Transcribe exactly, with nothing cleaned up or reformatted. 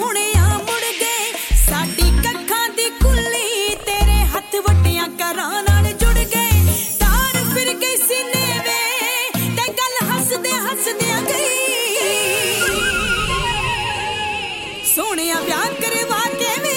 ਸੋਹਣਿਆ ਮੁੜ ਗਏ ਸਾਡੀ ਕੱਖਾਂ ਦੀ ਕੁੱਲੀ ਤੇਰੇ ਹੱਥ ਵੱਟੀਆਂ ਕਰਾਂ ਨਾਲ ਜੁੜ ਗਏ ਤਾਰ ਫਿਰ ਗਈ ਸੀਨੇ ਵੇ ਤੇ ਗੱਲ ਹੱਸਦੇ ਹੱਸਦਿਆਂ ਗਈ ਸੋਹਣਿਆ ਵਿਆਹ ਕਰਵਾ ਕੇ